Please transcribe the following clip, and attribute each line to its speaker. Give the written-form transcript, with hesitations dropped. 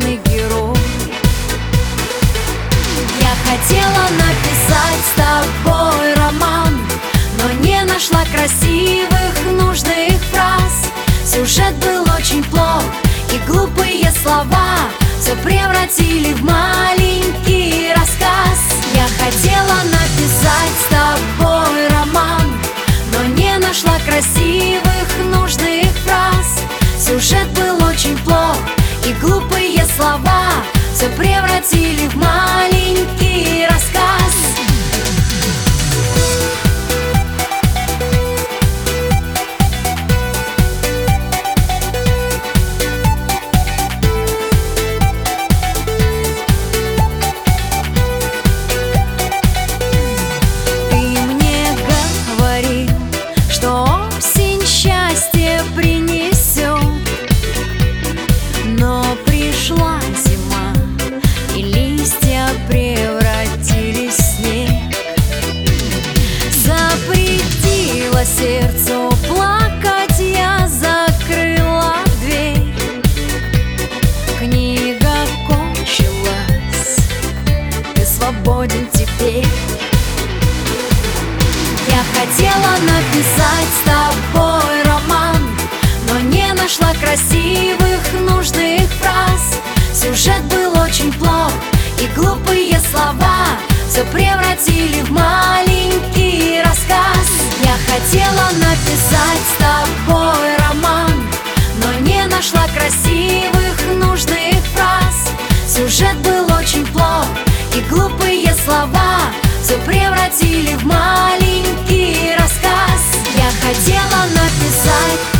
Speaker 1: главный герой. Я хотела написать с тобой роман, но не нашла красивых, нужных фраз. Сюжет был очень плох, и глупые слова все превратили в маленький рассказ. Я хотела написать с тобой роман, но не нашла красивых, нужных фраз. Сюжет был очень плох, и глупые слова все превратили в маленький рассказ. Сердцу плакать, я закрыла дверь. Книга кончилась, ты свободен теперь. Я хотела написать с тобой роман, но не нашла красивых, нужных фраз. Сюжет был очень плох, и глупые слова все превратили в маленький рассказ. Я хотела написать с тобой роман, но не нашла красивых, нужных фраз. Сюжет был очень плох, и глупые слова все превратили в маленький рассказ. Я хотела написать